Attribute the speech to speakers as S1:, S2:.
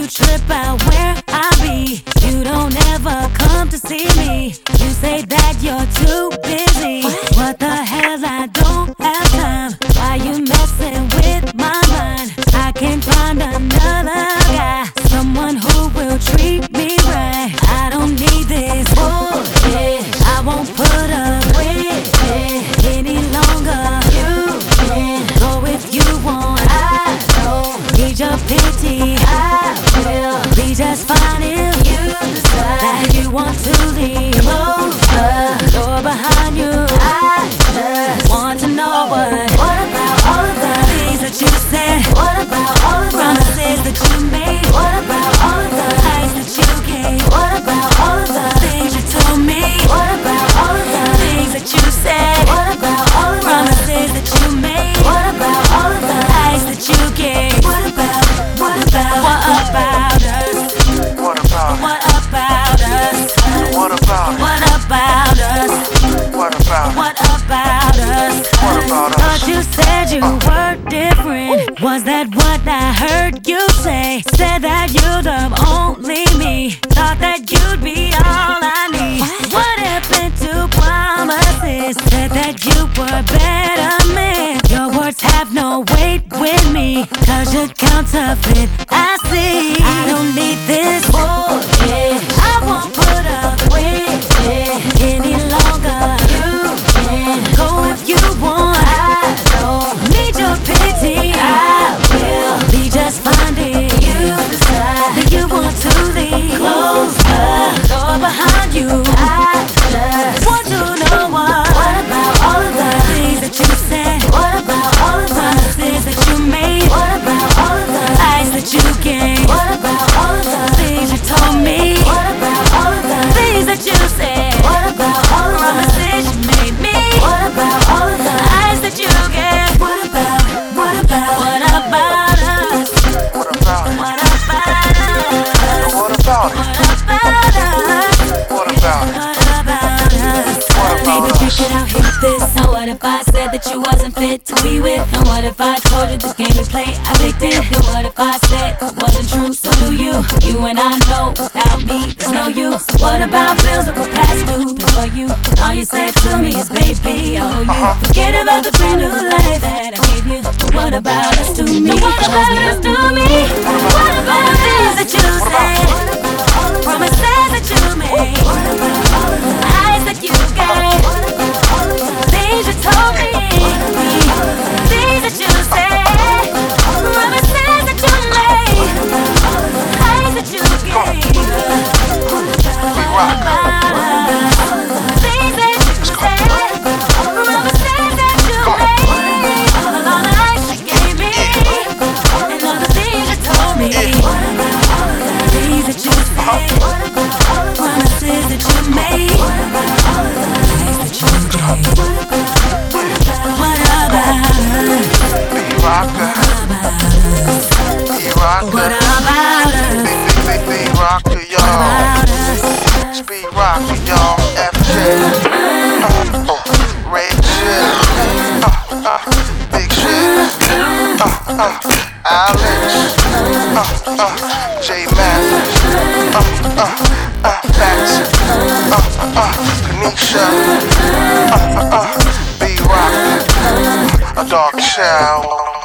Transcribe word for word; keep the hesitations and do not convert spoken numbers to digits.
S1: trip out where I be. You don't ever come to see me. You say that you're too busy. What the hell, I don't have time. Why you messing with my mind? I can find another guy, someone who will treat me right. I don't need this bullshit. I won't put up with it any longer. You can go if you want. I don't need your pity. I will be just fine if you decide that you want to leave. Close the door behind you. I just want to know what. What about all of the things that you said? What about all of the promises that you made? What about all of the lies that you gave? What about all of the things you told me? What about all of the things that you said? What about all of the promises that you made? What about all of the lies that you gave? What about, what about, what about us?
S2: What about,
S1: what about us?
S2: what about,
S1: what about us?
S2: what about,
S1: What about us?
S2: What about us?
S1: Thought you said you were different. Was that what I heard you say? Said that you'd love only me. Thought that you'd be all I need. What happened to promises? Said that you were better man. Your words have no weight with me, cause you're counterfeit, I see. I don't need this bullshit. I won't put up with it any longer. You can go if you want. I don't need your pity. I will be just fine if you decide that you want to leave. Close the door behind you. I just want to know what. What about all of the things that you said? What about all of the promises that you made? What about all of the lies that you gave? What about all of the things you told me? What about all of the things that you said? What about all of the promises you made me? What about all of the lies that you gave? What about, what about, what about us?
S2: what about,
S1: What about us?
S2: what about,
S1: What about us?
S2: what about,
S1: What about us?
S2: What about
S1: Baby,
S2: us?
S1: check it out, hit this. Now what if I said that you wasn't fit to be with? And what if I told you this game we play addicted? And what if I said it wasn't true? So do you? You and I know without me there's no you. So what about bills that were past due before you? All you said to me is baby, I owe you. Forget about the brand new life that I gave you. But what about us to me? But what about us to me? What about the things that you said? Promises that you made? Lies that you gave? Things you told me? Things that you said? Promises that you made? Lies that you gave? What about us? Things that you said? Promises that you made? All the lies you gave me? And all the things you told me? Things that you said? Promises that you made? Lies that you gave? What about us?
S2: B-Rocker, B-Rocker,
S1: What about us?
S2: big, big, big, big rocker,
S1: What
S2: y'all.
S1: about us?
S2: It's B-Rocker, y'all. F J, uh, uh, Ray J, uh, uh, Big Shit, uh, uh, Alex, uh, uh, J Mathis, uh, uh, uh, Paxson, uh, uh, Kanisha, uh, uh, B-Rocker, a Dark Child.